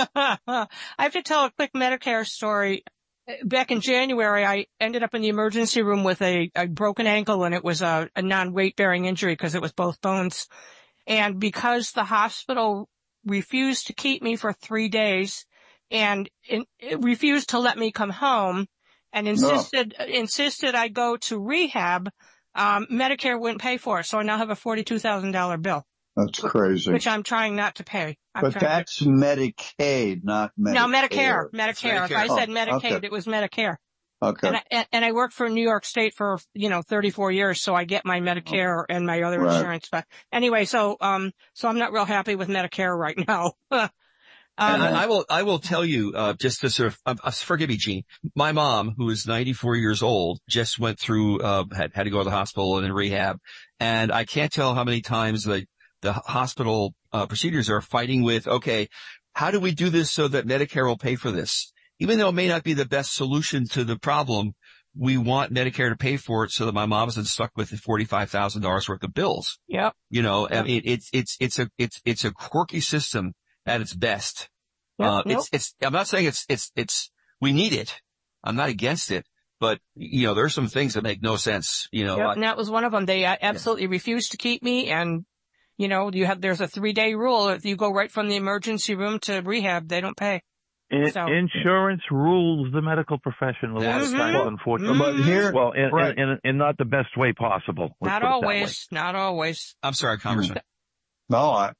I have to tell a quick Medicare story. Back in January, I ended up in the emergency room with a, a broken ankle, and it was a, a non-weight bearing injury because it was both bones. And because the hospital refused to keep me for three days and in, refused to let me come home and insisted, no. insisted I go to rehab, um, Medicare wouldn't pay for it. So I now have a forty-two thousand dollars bill. That's crazy. Which I'm trying not to pay. I'm but that's to... Medicaid, not Medicare. No, Medicare. Medicare. Medicare. If I said oh, Medicaid, okay. it was Medicare. Okay. And I, and I worked for New York State for, you know, thirty-four years, so I get my Medicare and my other right. insurance. But anyway, so, um, so I'm not real happy with Medicare right now. um, and I, I will, I will tell you, uh, just to sort of, uh, forgive me, Gene. My mom, who is ninety-four years old, just went through, uh, had, had to go to the hospital and in rehab. And I can't tell how many times the, the hospital, uh, procedures are fighting with, okay, how do we do this so that Medicare will pay for this? Even though it may not be the best solution to the problem, we want Medicare to pay for it so that my mom isn't stuck with forty-five thousand dollars worth of bills. Yep. You know, Yep. I mean, it's, it's, it's a, it's, it's a quirky system at its best. Yep. Uh, Nope. it's, it's, I'm not saying it's, it's, it's, we need it. I'm not against it, but you know, there's some things that make no sense, you know. Yep. I, And that was one of them. They absolutely yeah. refused to keep me. And, you know, you have, there's a three day rule. If you go right from the emergency room to rehab, they don't pay. In, so. Insurance rules the medical profession a lot of Mm-hmm. times, unfortunately. Mm-hmm. But here, well, in, right. in, in, in not the best way possible. Not always. Not always. I'm sorry, Congressman. No, I,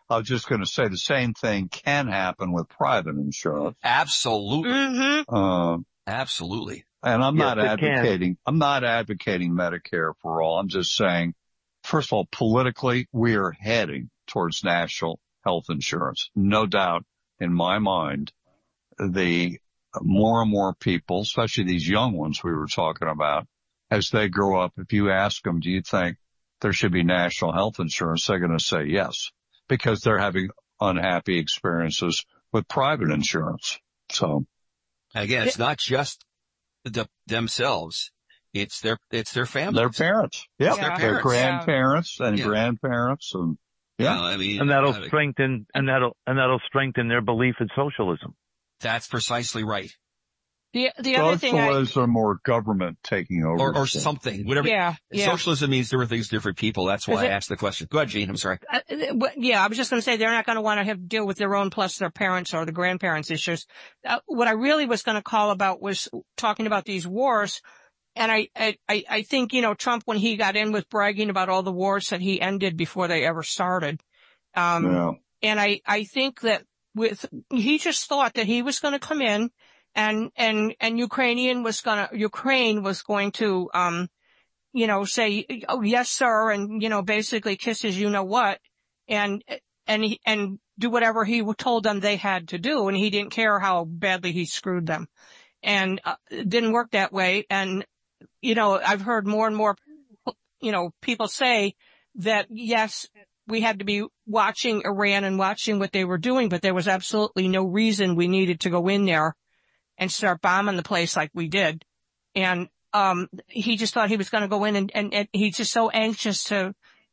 I was just going to say the same thing can happen with private insurance. Absolutely. Mm-hmm. Uh, Absolutely. and I'm Yes, not it advocating, I'm not advocating Medicare for all. I'm just saying, first of all, politically, we are heading towards national health insurance. No doubt in my mind, the more and more people, especially these young ones we were talking about, as they grow up, if you ask them, do you think there should be national health insurance? They're going to say yes, because they're having unhappy experiences with private insurance. So Again, it's not just the, themselves. It's their, it's their family. their parents. Yeah. Their Their parents. grandparents and Yeah. grandparents. And Yeah. yeah. I mean, And that'll uh, strengthen, and that'll, and that'll strengthen their belief in socialism. that's precisely right. The, the other thing I, Socialism or government taking over. Or, or something, whatever. yeah, yeah. Socialism means different things to different people. That's why Is I it- asked the question. Go ahead, Gene. I'm sorry. Uh, uh, yeah, I was just going to say they're not going to want to have to deal with their own plus their parents or the grandparents' issues. Uh, what I really was going to call about was talking about these wars. And I, I, I think, you know, Trump, when he got in, was bragging about all the wars that he ended before they ever started. Um, Yeah. and I, I think that with, he just thought that he was going to come in and, and, and Ukrainian was going to, Ukraine was going to, um, you know, say, oh, yes, sir. And, you know, basically kisses, you know what, and, and, he, and do whatever he told them they had to do. And he didn't care how badly he screwed them. And uh, it didn't work that way. And, you know, I've heard more and more, you know, people say that, yes, we had to be watching Iran and watching what they were doing, but there was absolutely no reason we needed to go in there and start bombing the place like we did. And, um, he just thought he was going to go in and, and, and he's just so anxious to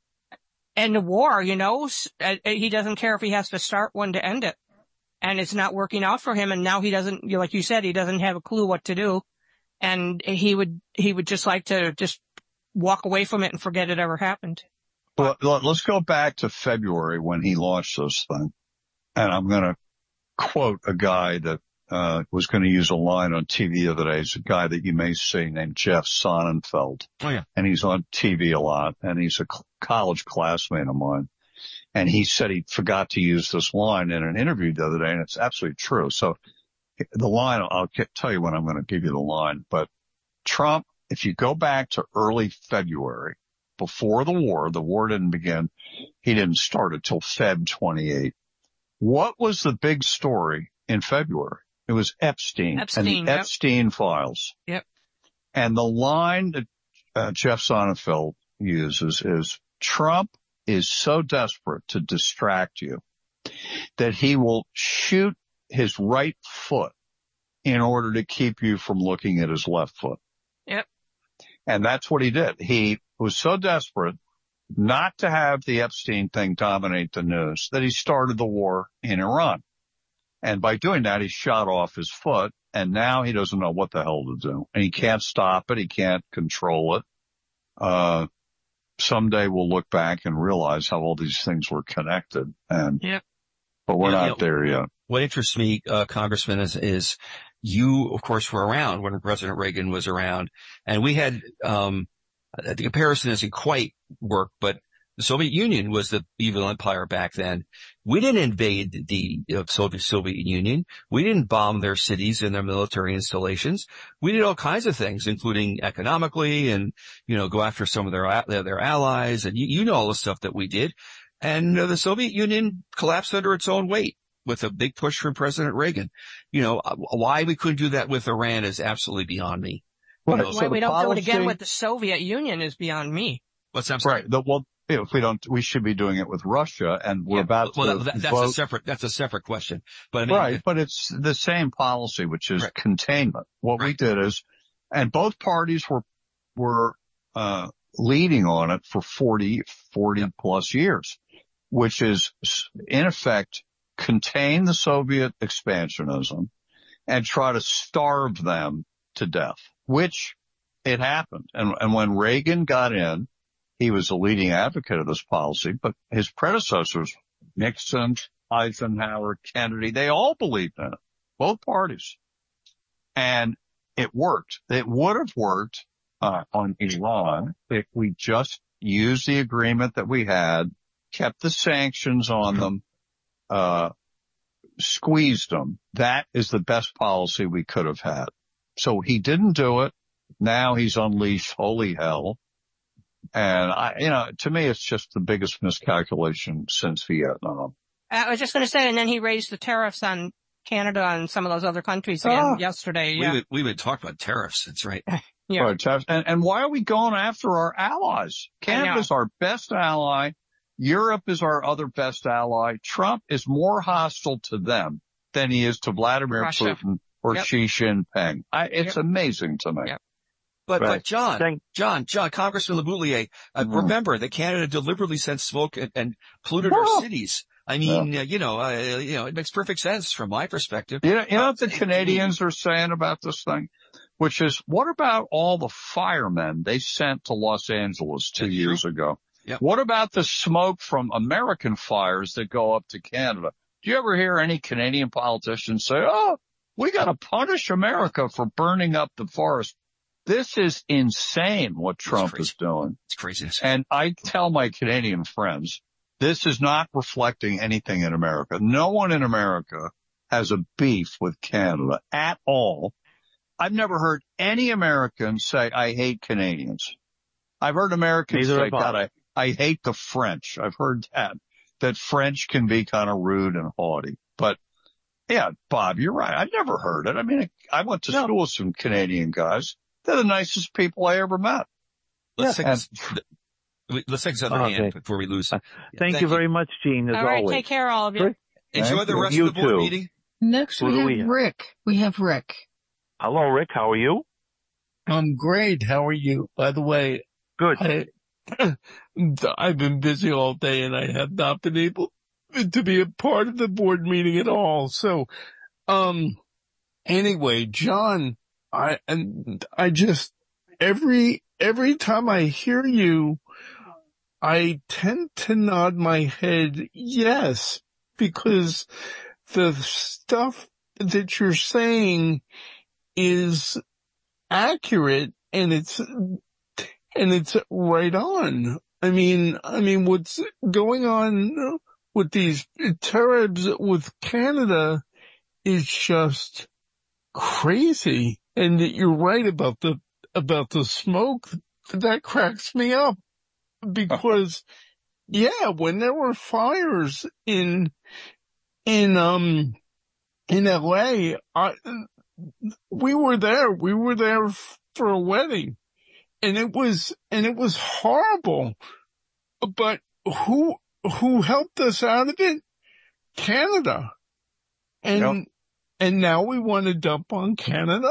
end the war, you know, he doesn't care if he has to start one to end it. And it's not working out for him. And now he doesn't, like you said, he doesn't have a clue what to do. And he would, he would just like to just walk away from it and forget it ever happened. Well, let's go back to February when he launched this thing. And I'm going to quote a guy that uh was going to use a line on T V the other day. It's a guy that you may see named Jeff Sonnenfeld. Oh, yeah. And he's on T V a lot, and he's a college classmate of mine. And he said he forgot to use this line in an interview the other day, and it's absolutely true. So the line, I'll get, tell you when I'm going to give you the line, but Trump, if you go back to early February, before the war, the war didn't begin. He didn't start it till February twenty-eighth. What was the big story in February? It was Epstein, Epstein, and the yep. Epstein files. Yep. And the line that uh, Jeff Sonnenfeld uses is Trump is so desperate to distract you that he will shoot his right foot in order to keep you from looking at his left foot. Yep. And that's what he did. He was so desperate not to have the Epstein thing dominate the news that he started the war in Iran. And by doing that, he shot off his foot, and now he doesn't know what the hell to do. And he can't stop it. He can't control it. Uh, someday we'll look back and realize how all these things were connected. And, Yep. but we're Yeah, not you know, there yet. What interests me, uh, Congressman, is, is you, of course, were around when President Reagan was around, and we had, um, the comparison doesn't quite work, but the Soviet Union was the evil empire back then. We didn't invade the uh, Soviet Soviet Union. We didn't bomb their cities and their military installations. We did all kinds of things, including economically, and you know, go after some of their their, their allies. And you, you know all the stuff that we did. And uh, the Soviet Union collapsed under its own weight with a big push from President Reagan. You know, why we couldn't do that with Iran is absolutely beyond me. Right. You know, So Why the we don't do it again policy- with the Soviet Union is beyond me. what's that? I'm sorry. Right. The, well, if we don't, we should be doing it with Russia, and we're Yeah, about well, to that, that's vote. a separate, that's a separate question. But I mean, Right, but it's the same policy, which is Right. containment. What we Right. did is, and both parties were, were, uh, leading on it for forty, forty Yep. plus years, which is in effect contain the Soviet expansionism and try to starve them to death, which it happened. And, and when Reagan got in, he was a leading advocate of this policy, but his predecessors, Nixon, Eisenhower, Kennedy, they all believed in it, both parties. And it worked. It would have worked uh, on Iran if we just used the agreement that we had kept the sanctions on them, uh, squeezed them. That is the best policy we could have had. So he didn't do it. Now he's unleashed holy hell. And I, you know, to me, it's just the biggest miscalculation since Vietnam. I was just going to say, and then he raised the tariffs on Canada and some of those other countries again oh, yesterday. Yeah. We've, we've been talking about tariffs. That's right. Yeah. Right, and, and why are we going after our allies? Canada's our best ally. Europe is our other best ally. Trump is more hostile to them than he is to Vladimir Russia. Putin or yep. Xi Jinping. I, it's yep. amazing to me. Yep. But, right. but John, Thank- John, John, Congressman LeBoutillier, uh, mm. remember that Canada deliberately sent smoke and, and polluted Whoa. our cities. I mean, yeah. uh, you know, uh, you know, it makes perfect sense from my perspective. You know, you know what the Canadians are saying about this thing? Which is, what about all the firemen they sent to Los Angeles two That's years true. ago? Yep. What about the smoke from American fires that go up to Canada? Do you ever hear any Canadian politicians say, oh, we got to punish America for burning up the forest? This is insane what Trump is doing. It's craziness. And I tell my Canadian friends, this is not reflecting anything in America. No one in America has a beef with Canada at all. I've never heard any American say, I hate Canadians. I've heard Americans Neither say, God, I, I hate the French. I've heard that, that French can be kind of rude and haughty. But yeah, Bob, you're right. I've never heard it. I mean, I went to no. school with some Canadian guys. They're the nicest people I ever met. Let's yeah. take this, let's take this other okay. hand before we lose. Uh, thank, thank you very much, Gene, as all right, always. Take care, all of you. Enjoy thank the rest you of the board too. meeting. Next we have, we have Rick. We have Rick. Hello, Rick. How are you? I'm great. How are you? By the way, good. I, I've been busy all day and I have not been able to be a part of the board meeting at all. So, um, anyway, John, I, and I just, every, every time I hear you, I tend to nod my head yes, because the stuff that you're saying is accurate and it's, and it's right on. I mean, I mean, what's going on with these tariffs with Canada is just crazy. And you're right about the, about the smoke. That cracks me up because, yeah, when there were fires in, in, um, in L A, I, we were there. We were there for a wedding and it was, and it was horrible. But who, who helped us out of it? Canada. And, yep. and now we want to dump on Canada?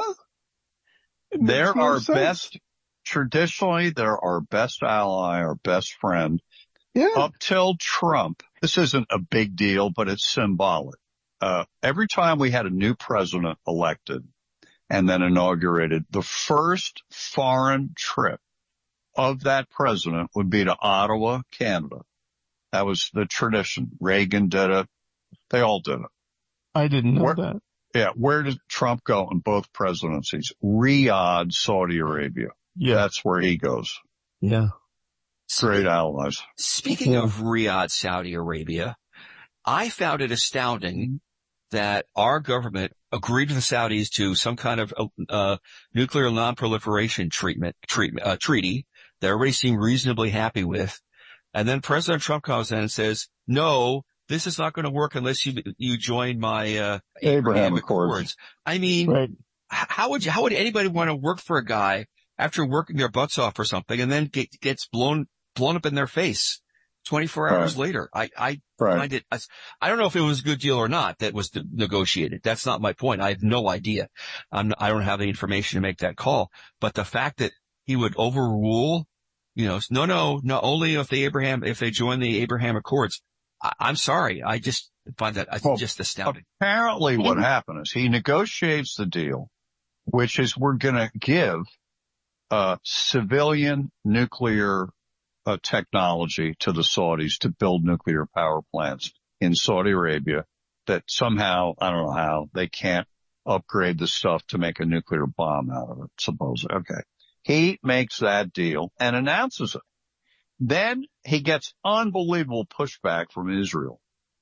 They're our sense. best, traditionally, they're our best ally, our best friend. Yeah. Up till Trump, this isn't a big deal, but it's symbolic. Uh, every time we had a new president elected and then inaugurated, the first foreign trip of that president would be to Ottawa, Canada. That was the tradition. Reagan did it. They all did it. I didn't know where, that. Yeah. Where did Trump go in both presidencies? Riyadh, Saudi Arabia. Yeah. That's where he goes. Yeah. Great allies. Speaking yeah. of Riyadh, Saudi Arabia, I found it astounding that our government agreed with the Saudis to some kind of uh nuclear non-proliferation treatment, treatment, uh, treaty that everybody seemed reasonably happy with. And then President Trump comes in and says, no, this is not going to work unless you, you join my, uh, Abraham, Abraham Accords. Accords. I mean, right. how would you, how would anybody want to work for a guy after working their butts off for something and then get, gets blown, blown up in their face twenty-four hours right. later? I, I right. find it, I, I don't know if it was a good deal or not that was negotiated. That's not my point. I have no idea. I'm, I don't have the information to make that call, but the fact that he would overrule, you know, no, no, no, only if the Abraham, if they join the Abraham Accords. I, I'm sorry. I just find that well, just astounding. Apparently what happened is he negotiates the deal, which is we're going to give, uh, civilian nuclear uh, technology to the Saudis to build nuclear power plants in Saudi Arabia that somehow, I don't know how, they can't upgrade the stuff to make a nuclear bomb out of it, supposedly. Okay. He makes that deal and announces it. Then he gets unbelievable pushback from Israel.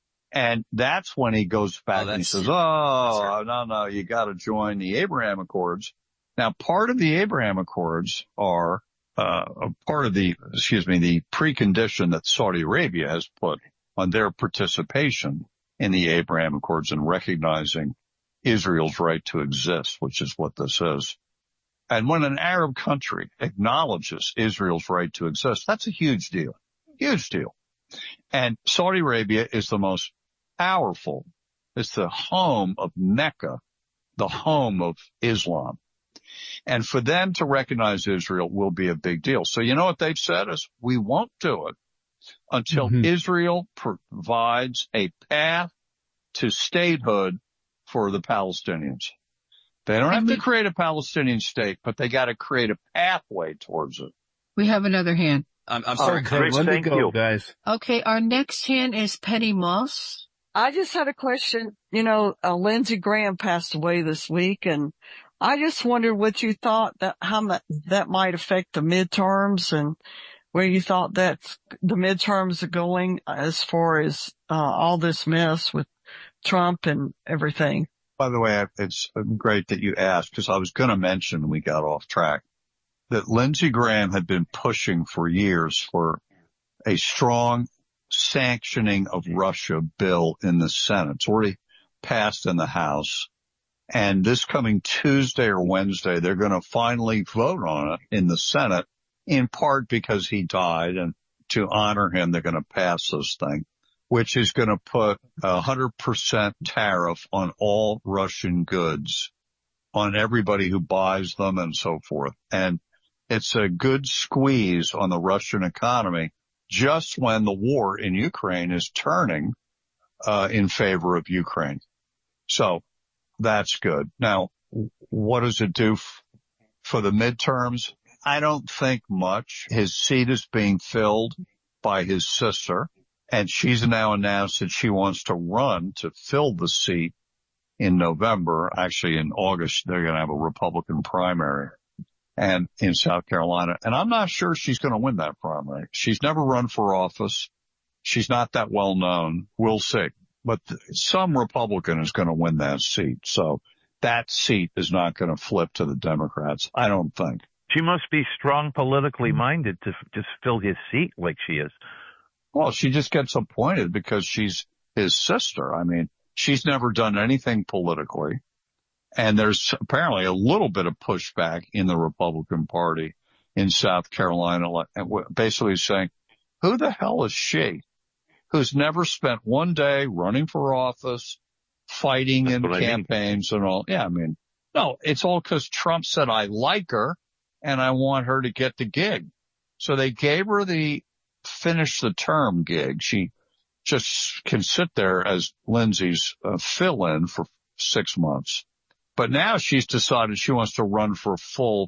And that's when he goes back Oh, and he that's- says, oh, no, no, you got to join the Abraham Accords. Now, part of the Abraham Accords are, uh, part of the, excuse me, the precondition that Saudi Arabia has put on their participation in the Abraham Accords and recognizing Israel's right to exist, which is what this is. And when an Arab country acknowledges Israel's right to exist, that's a huge deal, huge deal. And Saudi Arabia is the most powerful. It's the home of Mecca, the home of Islam. And for them to recognize Israel will be a big deal. So you know what they've said is we won't do it until Mhm. Israel provides a path to statehood for the Palestinians. They don't have And to we- create a Palestinian state, but they got to create a pathway towards it. We have another hand. I'm, I'm sorry. Okay, Chris, let me thank go, you. guys. Okay, our next hand is Penny Moss. I just had a question. You know, uh, Lindsey Graham passed away this week, and I just wondered what you thought that how mu- that might affect the midterms, and where you thought that the midterms are going as far as uh, all this mess with Trump and everything. By the way, it's great that you asked because I was going to mention, we got off track, that Lindsey Graham had been pushing for years for a strong sanctioning of Russia bill in the Senate. It's already passed in the House. And this coming Tuesday or Wednesday, they're going to finally vote on it in the Senate, in part because he died, and to honor him, they're going to pass this thing, which is going to put a hundred percent tariff on all Russian goods, on everybody who buys them and so forth. And it's a good squeeze on the Russian economy just when the war in Ukraine is turning, uh, in favor of Ukraine. So that's good. Now, what does it do f- for the midterms? I don't think much. His seat is being filled by his sister, and she's now announced that she wants to run to fill the seat in November. Actually, in August, they're going to have a Republican primary and in South Carolina. And I'm not sure she's going to win that primary. She's never run for office. She's not that well known. We'll see. But th- some Republican is going to win that seat. So that seat is not going to flip to the Democrats, I don't think. She must be strong politically minded to f- just fill his seat like she is. Well, she just gets appointed because she's his sister. I mean, she's never done anything politically. And there's apparently a little bit of pushback in the Republican Party in South Carolina, like- and w- basically saying, who the hell is she, who's never spent one day running for office, fighting That's in what I mean. campaigns and all? Yeah, I mean, no, it's all because Trump said, I like her and I want her to get the gig. So they gave her the finish the term gig. She just can sit there as Lindsay's uh, fill-in for six months. But now she's decided she wants to run for a full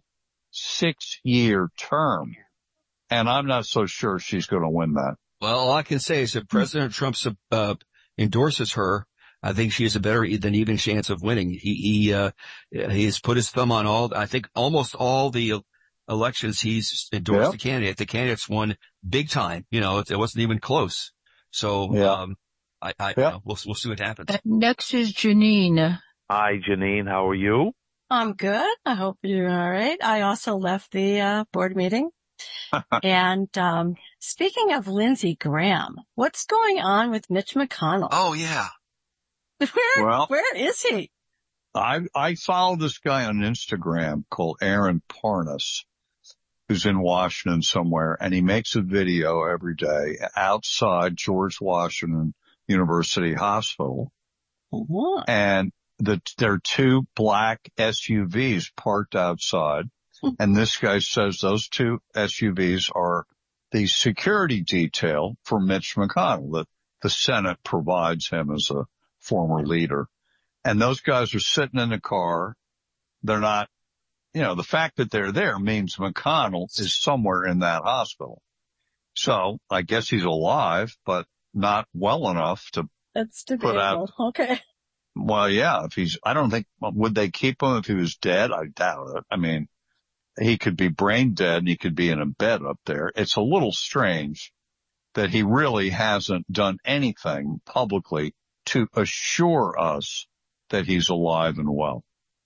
six-year term. And I'm not so sure she's going to win that. Well, all I can say is if President Trump uh, endorses her, I think she has a better than even chance of winning. He, he, uh, he's put his thumb on all, I think almost all the elections he's endorsed Yep. the candidate. The candidates won big time. You know, it, it wasn't even close. So, Yeah. um, I, I, Yep. you know, we'll, we'll see what happens. Uh, Next is Janine. Hi, Janine. How are you? I'm good. I hope you're all right. I also left the uh, board meeting. And um speaking of Lindsey Graham, what's going on with Mitch McConnell? Oh, yeah. Where, Well- where is he? I, I follow this guy on Instagram called Aaron Parnas, who's in Washington somewhere, and he makes a video every day outside George Washington University Hospital. What? And the, there are two black S U Vs parked outside. And this guy says those two S U Vs are the security detail for Mitch McConnell that the Senate provides him as a former leader. And those guys are sitting in the car. They're not, you know, the fact that they're there means McConnell is somewhere in that hospital. So I guess he's alive, but not well enough to, That's Put out- debatable. Okay. well, yeah, if he's, I don't think, would they keep him if he was dead? I doubt it. I mean, he could be brain dead and he could be in a bed up there. It's a little strange that he really hasn't done anything publicly to assure us that he's alive and well.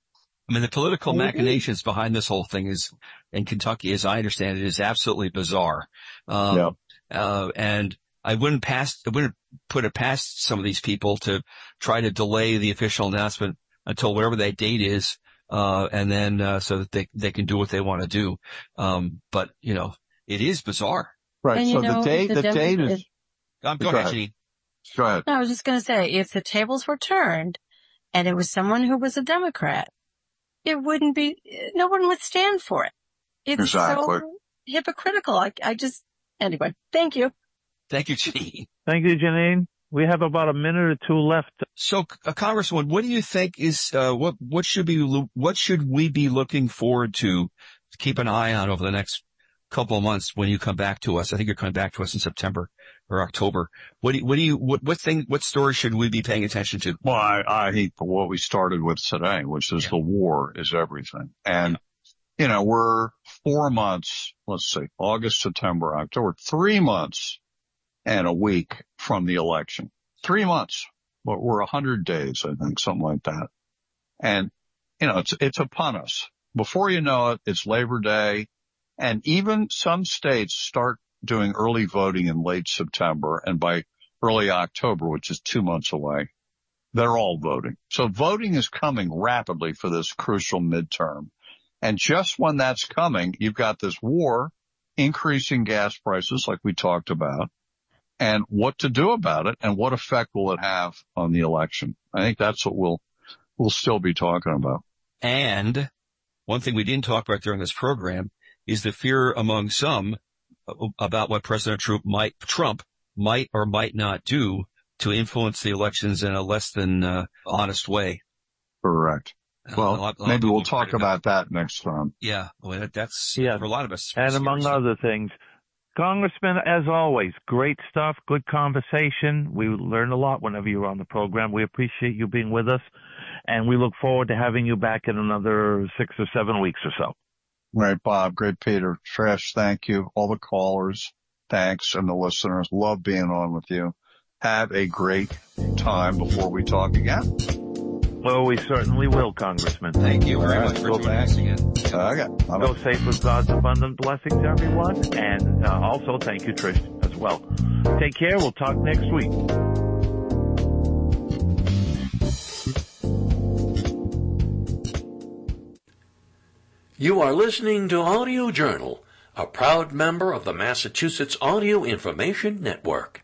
I mean, the political machinations behind this whole thing is, in Kentucky, as I understand it, is absolutely bizarre. Um, yeah. uh, and I wouldn't pass, I wouldn't put it past some of these people to try to delay the official announcement until whatever that date is, uh, and then, uh, so that they, they can do what they want to do. Um, but, you know, it is bizarre. Right. And, so know, the date, the the Dem- date is, Um, go, go ahead, ahead. Janine. Go ahead. No, I was just going to say, if the tables were turned and it was someone who was a Democrat, it wouldn't be, no one would stand for it. It's Exactly. so hypocritical. I, I just, anyway, thank you. Thank you, Janine. Thank you, Janine. We have about a minute or two left. So, uh, Congresswoman, what do you think is, uh, what, what should be, what should we be looking forward to, to keep an eye on over the next couple of months when you come back to us? I think you're coming back to us in September or October. What do you, what do you, what, what thing, what story should we be paying attention to? Well, I, I hate what we started with today, which is Yeah. the war is everything. And, you know, we're four months, let's see, August, September, October, three months and a week from the election. Three months. But we're a hundred days, I think, something like that. And, you know, it's, it's upon us. Before you know it, it's Labor Day. And even some states start doing early voting in late September. And by early October, which is two months away, they're all voting. So voting is coming rapidly for this crucial midterm. And just when that's coming, you've got this war, increasing gas prices like we talked about, and what to do about it and what effect will it have on the election. I think that's what we'll, we'll still be talking about. And one thing we didn't talk about during this program is the fear among some about what President Trump might, Trump might or might not do to influence the elections in a less than uh, honest way. Correct. Well, Uh, a lot- a lot of maybe people we'll are talk afraid of about that next time. Yeah, well, that, that's Yeah. for a lot of us. And among seriously. other things, Congressman, as always, great stuff, good conversation. We learn a lot whenever you're on the program. We appreciate you being with us, and we look forward to having you back in another six or seven weeks or so. Right, Bob. Great, Peter. Trish, thank you. All the callers, thanks. And the listeners, love being on with you. Have a great time before we talk again. Well, we certainly will, Congressman. Thank you very All right, much for go joining back. us again. Okay. Bye-bye. Go safe with God's abundant blessings, everyone. And uh, also, thank you, Trish, as well. Take care. We'll talk next week. You are listening to Audio Journal, a proud member of the Massachusetts Audio Information Network.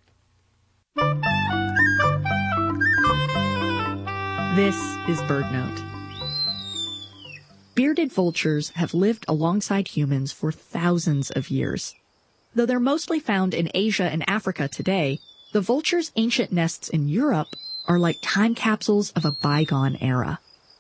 This is BirdNote. Bearded vultures have lived alongside humans for thousands of years. Though they're mostly found in Asia and Africa today, the vulture's ancient nests in Europe are like time capsules of a bygone era.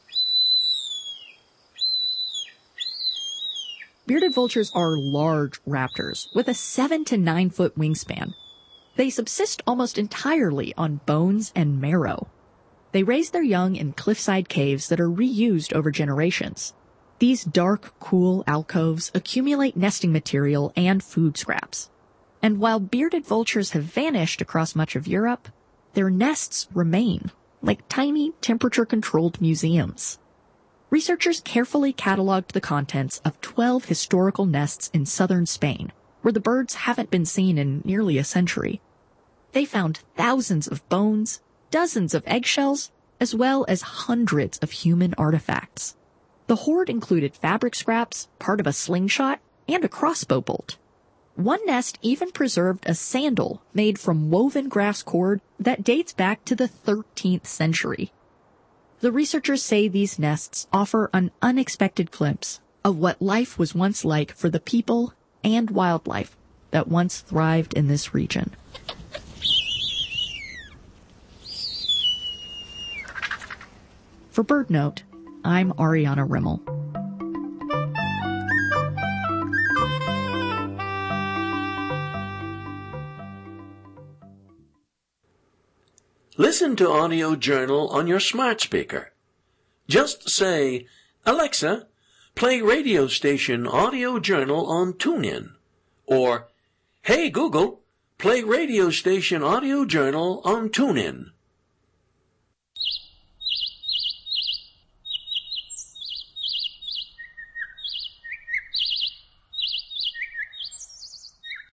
Bearded vultures are large raptors with a seven to nine foot wingspan. They subsist almost entirely on bones and marrow. They raise their young in cliffside caves that are reused over generations. These dark, cool alcoves accumulate nesting material and food scraps. And while bearded vultures have vanished across much of Europe, their nests remain, like tiny temperature-controlled museums. Researchers carefully cataloged the contents of twelve historical nests in southern Spain, where the birds haven't been seen in nearly a century. They found thousands of bones, dozens of eggshells, as well as hundreds of human artifacts. The hoard included fabric scraps, part of a slingshot, and a crossbow bolt. One nest even preserved a sandal made from woven grass cord that dates back to the thirteenth century. The researchers say these nests offer an unexpected glimpse of what life was once like for the people and wildlife that once thrived in this region. For BirdNote, I'm Ariana Rimmel. Listen to Audio Journal on your smart speaker. Just say, Alexa, play radio station Audio Journal on TuneIn. Or, hey Google, play radio station Audio Journal on TuneIn.